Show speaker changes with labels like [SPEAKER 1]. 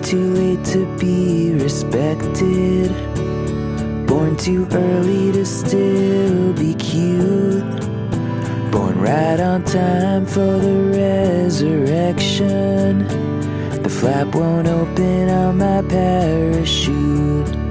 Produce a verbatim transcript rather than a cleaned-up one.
[SPEAKER 1] too late to be respected, born too early to still be cute, born right on time for the resurrection. The flap won't open on my parachute.